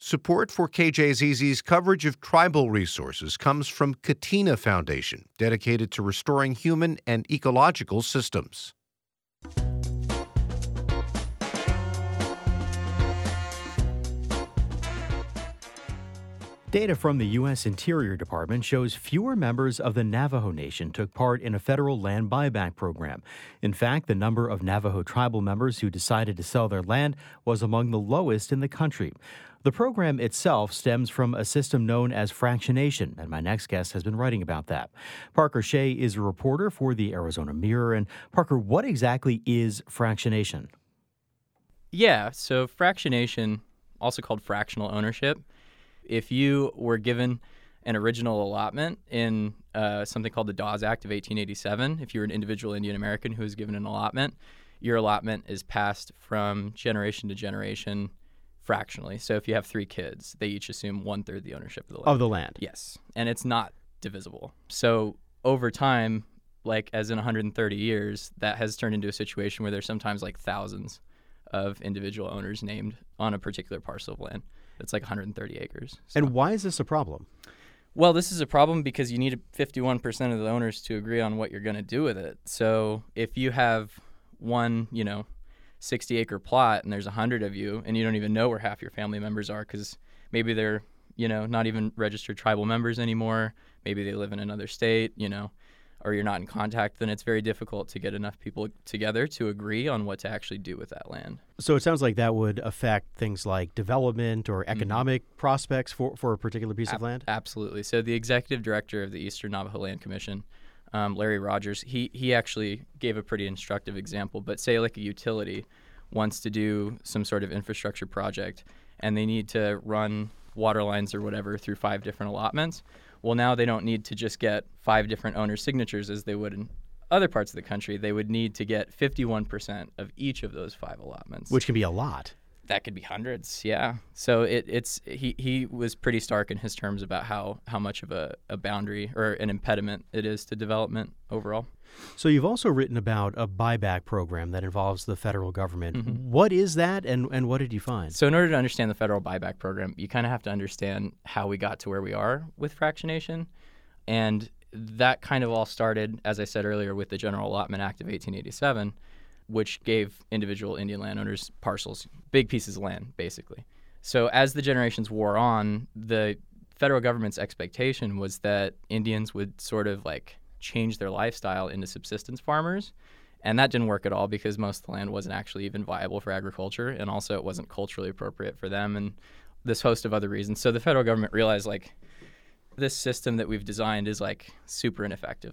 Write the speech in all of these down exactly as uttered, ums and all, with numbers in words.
Support for K J Z Z's coverage of tribal resources comes from Katina Foundation, dedicated to restoring human and ecological systems. Data from the U S Interior Department shows fewer members of the Navajo Nation took part in a federal land buyback program. In fact, the number of Navajo tribal members who decided to sell their land was among the lowest in the country. The program itself stems from a system known as fractionation, and my next guest has been writing about that. Parker Shea is a reporter for the Arizona Mirror. And Parker, what exactly is fractionation? Yeah, so fractionation, also called fractional ownership, if you were given an original allotment in uh, something called the Dawes Act of eighteen eighty-seven, if you're an individual Indian American who was given an allotment, your allotment is passed from generation to generation fractionally. So if you have three kids, they each assume one-third the ownership of the land. Of the land. Yes, and it's not divisible. So over time, like as in one hundred thirty years, that has turned into a situation where there's sometimes like thousands of individual owners named on a particular parcel of land. It's like one hundred thirty acres. So. And why is this a problem? Well, this is a problem because you need fifty-one percent of the owners to agree on what you're going to do with it. So if you have one, you know, sixty acre plot and there's one hundred of you and you don't even know where half your family members are because maybe they're, you know, not even registered tribal members anymore. Maybe they live in another state, you know, or you're not in contact, then it's very difficult to get enough people together to agree on what to actually do with that land. So it sounds like that would affect things like development or economic mm-hmm. prospects for, for a particular piece a- of land? Absolutely. So the executive director of the Eastern Navajo Land Commission, um, Larry Rogers, he, he actually gave a pretty instructive example. But say like a utility wants to do some sort of infrastructure project and they need to run water lines or whatever through five different allotments. Well, now they don't need to just get five different owner signatures as they would in other parts of the country. They would need to get fifty-one percent of each of those five allotments. Which can be a lot. That could be hundreds, yeah. So it, it's he, he was pretty stark in his terms about how, how much of a, a boundary or an impediment it is to development overall. So you've also written about a buyback program that involves the federal government. Mm-hmm. What is that, and, and what did you find? So in order to understand the federal buyback program, you kind of have to understand how we got to where we are with fractionation. And that kind of all started, as I said earlier, with the General Allotment Act of eighteen eighty-seven, which gave individual Indian landowners parcels, big pieces of land, basically. So as the generations wore on, the federal government's expectation was that Indians would sort of like change their lifestyle into subsistence farmers. And that didn't work at all because most of the land wasn't actually even viable for agriculture. And also it wasn't culturally appropriate for them and this host of other reasons. So the federal government realized like this system that we've designed is like super ineffective.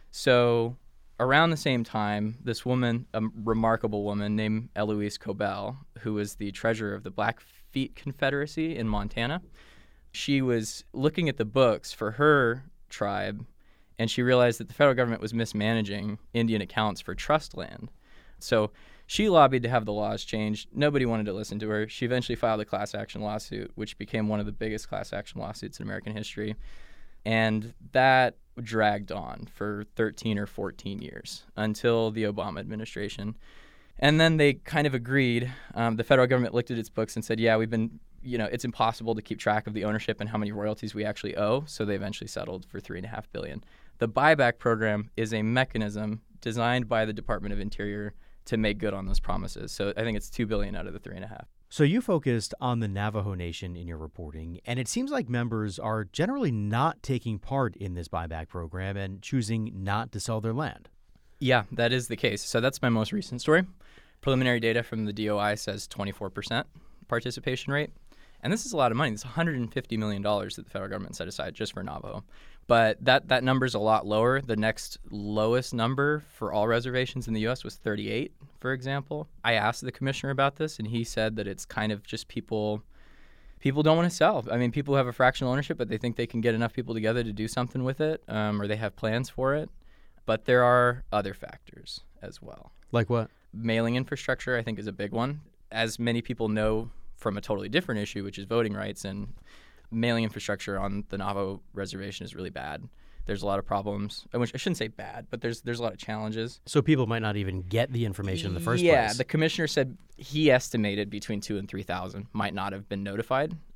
So around the same time, this woman, a remarkable woman named Eloise Cobell, who was the treasurer of the Blackfeet Confederacy in Montana, she was looking at the books for her tribe, and she realized that the federal government was mismanaging Indian accounts for trust land. So she lobbied to have the laws changed. Nobody wanted to listen to her. She eventually filed a class action lawsuit, which became one of the biggest class action lawsuits in American history. And that dragged on for thirteen or fourteen years until the Obama administration. And then they kind of agreed. Um, the federal government looked at its books and said, yeah, we've been, you know, it's impossible to keep track of the ownership and how many royalties we actually owe. So they eventually settled for three and a half billion dollars. The buyback program is a mechanism designed by the Department of Interior to make good on those promises. So I think it's two billion dollars out of the three and a half. So you focused on the Navajo Nation in your reporting, and it seems like members are generally not taking part in this buyback program and choosing not to sell their land. Yeah, that is the case. So that's my most recent story. Preliminary data from the D O I says twenty-four percent participation rate. And this is a lot of money. It's one hundred fifty million dollars that the federal government set aside just for Navajo. But that, that number's a lot lower. The next lowest number for all reservations in the U S was thirty-eight, for example. I asked the commissioner about this, and he said that it's kind of just people people don't want to sell. I mean, people have a fractional ownership, but they think they can get enough people together to do something with it, um, or they have plans for it. But there are other factors as well. Like what? Mailing infrastructure, I think, is a big one. As many people know from a totally different issue, which is voting rights, and mailing infrastructure on the Navajo reservation is really bad. There's a lot of problems, which I shouldn't say bad, but there's there's a lot of challenges. So people might not even get the information in the first yeah, place. Yeah, the commissioner said he estimated between two and three thousand might not have been notified.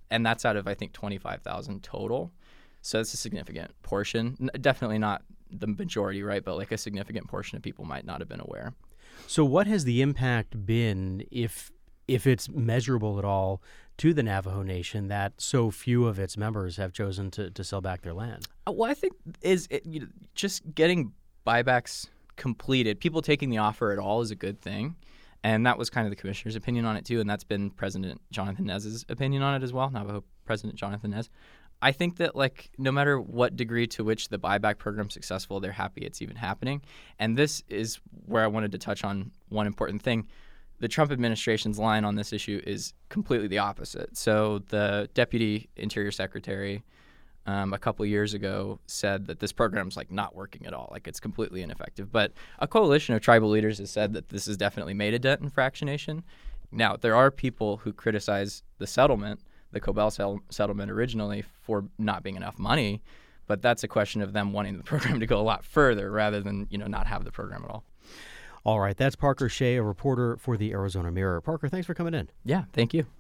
and that's out of, I think, twenty-five thousand total. So it's a significant portion. N- definitely not the majority, right? But like a significant portion of people might not have been aware. So what has the impact been, if if it's measurable at all, to the Navajo Nation that so few of its members have chosen to, to sell back their land? Well, I think is it, you know, just getting buybacks completed, people taking the offer at all is a good thing. And that was kind of the commissioner's opinion on it too. And that's been President Jonathan Nez's opinion on it as well, Navajo President Jonathan Nez. I think that like no matter what degree to which the buyback program's successful, they're happy it's even happening. And this is where I wanted to touch on one important thing. The Trump administration's line on this issue is completely the opposite. So the Deputy Interior Secretary um, a couple years ago said that this program's like not working at all, like it's completely ineffective. But a coalition of tribal leaders has said that this has definitely made a dent in fractionation. Now, there are people who criticize the settlement, the Cobell sell- settlement originally, for not being enough money, but that's a question of them wanting the program to go a lot further rather than, you know, not have the program at all. All right, that's Parker Shea, a reporter for the Arizona Mirror. Parker, thanks for coming in. Yeah, thank you.